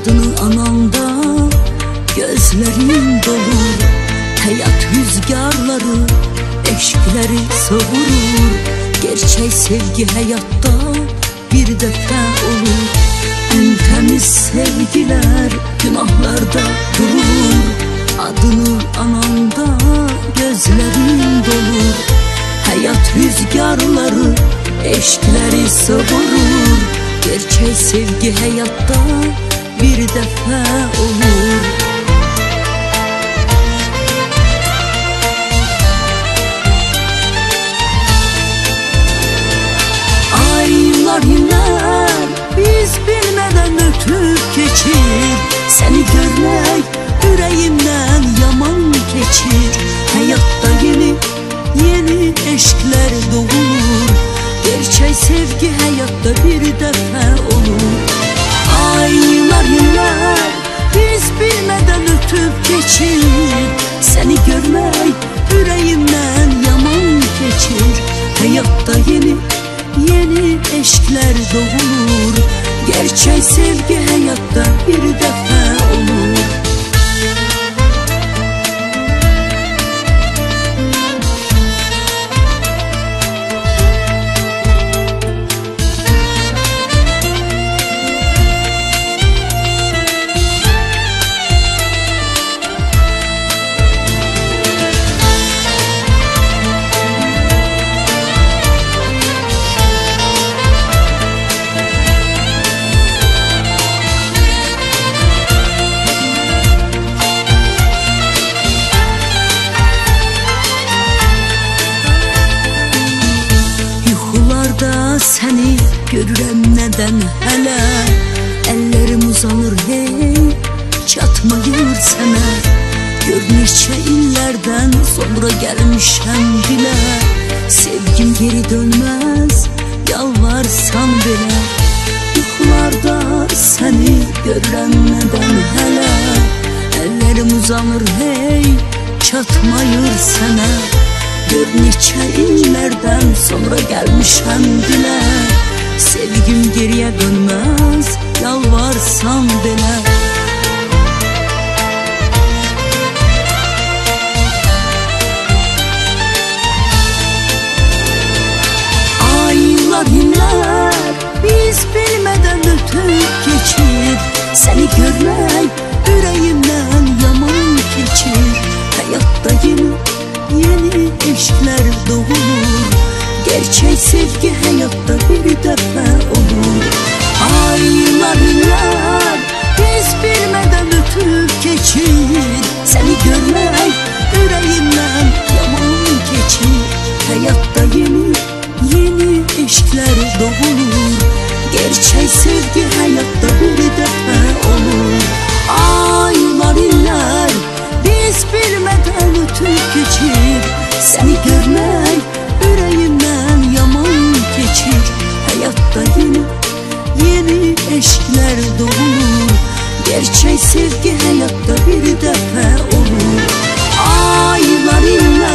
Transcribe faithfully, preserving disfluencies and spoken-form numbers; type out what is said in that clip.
adını ananda gözlerim dolur. Hayat rüzgarları eşkleri savurur. Gerçek sevgi hayatta bir defa olur. En temiz sevgiler günahlarda durur. Adını ananda gözlerim dolur. Hayat rüzgarları eşkleri savurur. Gerçek sevgi hayatta bir defa olur. Aylar yıllar biz bilmeden ötüp geçir. Seni görmek yüreğimden yaman geçir. Hayatta yeni yeni eşkler doğur. Gerçek sevgi hayatta bir defa olur. Aylar yıllar biz bilmeden ötüp geçir. Seni görmek yüreğimden yaman geçir. Hayatta yeni yeni eşkler doğur. Gerçek sevgi hayatta bir defa olur. Seni görürəm nədən hələ. Əllərim uzanır hey, çatmayır sənə. Gör neçə illərdən sonra gəlmişəm dilə. Sevgim geri dönməz, yalvarsan belə. Yuxularda səni görürəm nədən hələ. Əllərim uzanır hey, çatmayır sənə. Gör neçə illərdən sonra gəlmişəm dilə. Sevgim geriyə dönməz, yalvarsan belə. Aylar illər biz bilmədən ötüp geçir. Səni görmək ürəyimdən yaman keçir. Hayatta yeni yeni eşkler doğur. Gerçek sevgi hayatta bir defa olur. Aylar yıllar biz bilmeden ötüp geçir. Seni görmek yüreğimden yaman geçir. Hayatta yeni yeni eşkler doğur. Gerçek sevgi hayatta bir defa olur. Aylar yıllar biz bilmeden ötüp geçir. Seni görmek yüreğimden yaman geçir. Hayatta yeni yeni eşkler doğur. Gerçek sevgi hayatta bir defa olur. Aylar yıllar